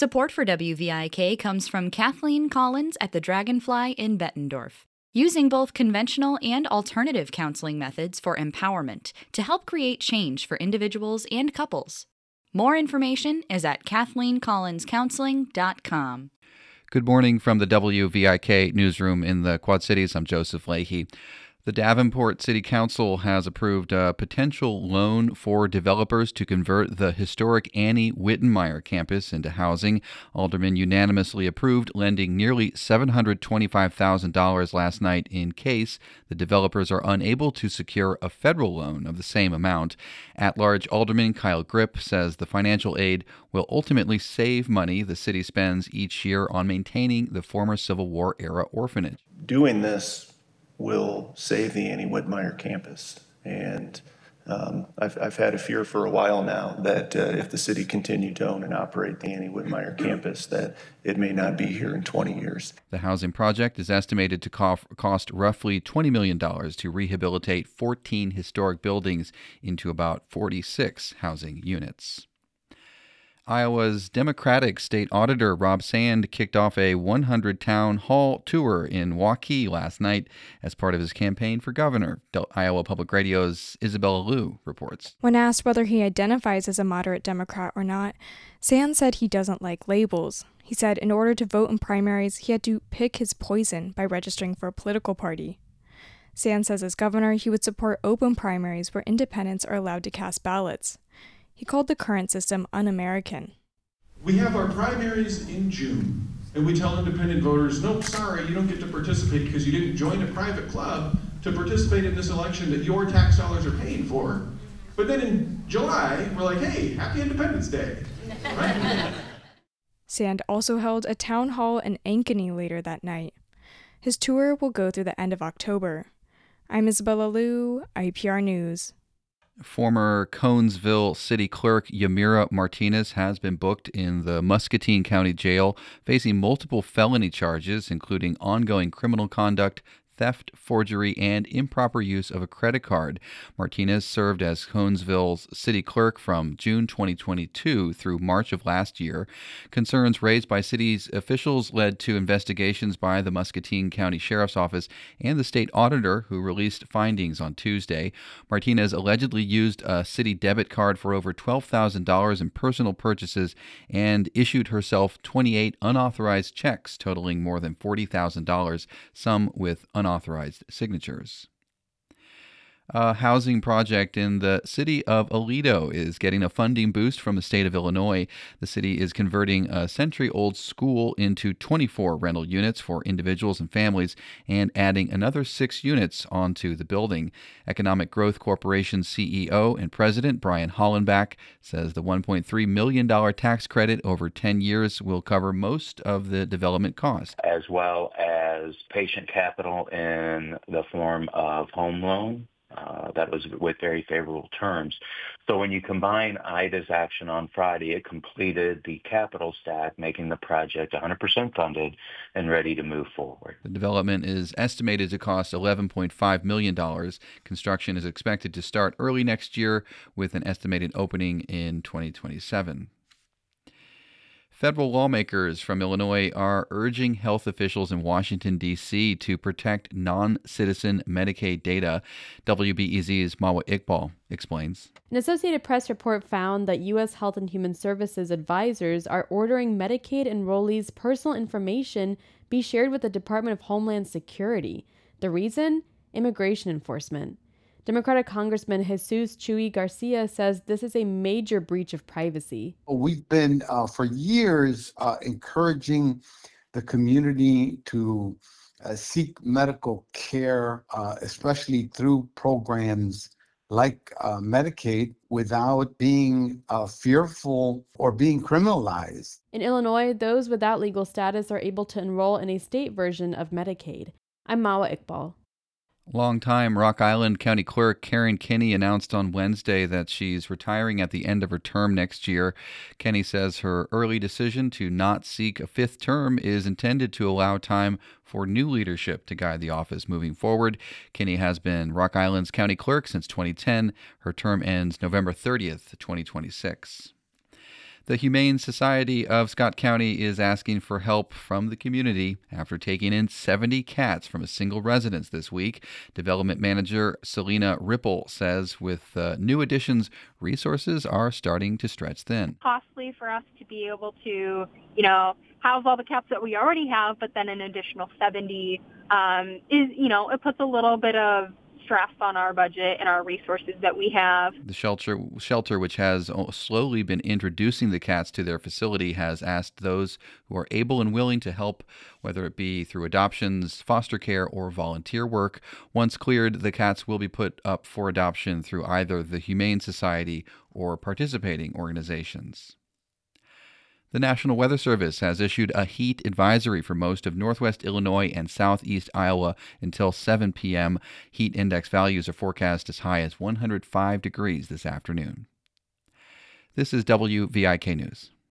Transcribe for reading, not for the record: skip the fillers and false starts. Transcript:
Support for WVIK comes from Kathleen Collins at the Dragonfly in Bettendorf, using both conventional and alternative counseling methods for empowerment to help create change for individuals and couples. More information is at KathleenCollinsCounseling.com. Good morning from the WVIK newsroom in the Quad Cities. I'm Joseph Leahy. The Davenport City Council has approved a potential loan for developers to convert the historic Annie Wittenmeyer campus into housing. Aldermen unanimously approved lending nearly $725,000 last night in case the developers are unable to secure a federal loan of the same amount. At-large Alderman Kyle Grip says the financial aid will ultimately save money the city spends each year on maintaining the former Civil War era orphanage. Doing this will save the Annie Wittenmeyer campus. And I've had a fear for a while now that if the city continued to own and operate the Annie Wittenmeyer campus, that it may not be here in 20 years. The housing project is estimated to cost roughly $20 million to rehabilitate 14 historic buildings into about 46 housing units. Iowa's Democratic State Auditor Rob Sand kicked off a 100 town hall tour in Waukee last night as part of his campaign for governor. Iowa Public Radio's Isabella Liu reports. When asked whether he identifies as a moderate Democrat or not, Sand said he doesn't like labels. He said in order to vote in primaries, he had to pick his poison by registering for a political party. Sand says as governor, he would support open primaries where independents are allowed to cast ballots. He called the current system un-American. We have our primaries in June, and we tell independent voters, nope, sorry, you don't get to participate because you didn't join a private club to participate in this election that your tax dollars are paying for. But then in July, we're like, hey, happy Independence Day. Right? Sand also held a town hall in Ankeny later that night. His tour will go through the end of October. I'm Isabella Liu, IPR News. Former Conesville City Clerk Yamira Martinez has been booked in the Muscatine County Jail, facing multiple felony charges, including ongoing criminal conduct, theft, forgery, and improper use of a credit card. Martinez served as Conesville's city clerk from June 2022 through March of last year. Concerns raised by city's officials led to investigations by the Muscatine County Sheriff's Office and the state auditor, who released findings on Tuesday. Martinez allegedly used a city debit card for over $12,000 in personal purchases and issued herself 28 unauthorized checks totaling more than $40,000, some with unauthorized signatures. A housing project in the city of Aledo is getting a funding boost from the state of Illinois. The city is converting a century-old school into 24 rental units for individuals and families and adding another 6 units onto the building. Economic Growth Corporation CEO and President Brian Hollenbach says the $1.3 million tax credit over 10 years will cover most of the development cost, as well as patient capital in the form of home loan. That was with very favorable terms. So when you combine IDA's action on Friday, it completed the capital stack, making the project 100% funded and ready to move forward. The development is estimated to cost $11.5 million. Construction is expected to start early next year with an estimated opening in 2027. Federal lawmakers from Illinois are urging health officials in Washington, D.C. to protect non-citizen Medicaid data. WBEZ's Mawa Iqbal explains. An Associated Press report found that U.S. Health and Human Services advisors are ordering Medicaid enrollees' personal information be shared with the Department of Homeland Security. The reason? Immigration enforcement. Democratic Congressman Jesus Chuy Garcia says this is a major breach of privacy. We've been for years encouraging the community to seek medical care, especially through programs like Medicaid, without being fearful or being criminalized. In Illinois, those without legal status are able to enroll in a state version of Medicaid. I'm Mawa Iqbal. Longtime Rock Island County Clerk Karen Kinney announced on Wednesday that she's retiring at the end of her term next year. Kinney says her early decision to not seek a 5th term is intended to allow time for new leadership to guide the office moving forward. Kinney has been Rock Island's county clerk since 2010. Her term ends November 30th, 2026. The Humane Society of Scott County is asking for help from the community after taking in 70 cats from a single residence this week. Development manager Selena Ripple says with new additions, resources are starting to stretch thin. Costly for us to be able to, house all the cats that we already have, but then an additional 70 it puts a little bit of stress on our budget and our resources that we have. The shelter, which has slowly been introducing the cats to their facility, has asked those who are able and willing to help, whether it be through adoptions, foster care, or volunteer work. Once cleared, the cats will be put up for adoption through either the Humane Society or participating organizations. The National Weather Service has issued a heat advisory for most of northwest Illinois and southeast Iowa until 7 p.m. Heat index values are forecast as high as 105 degrees this afternoon. This is WVIK News.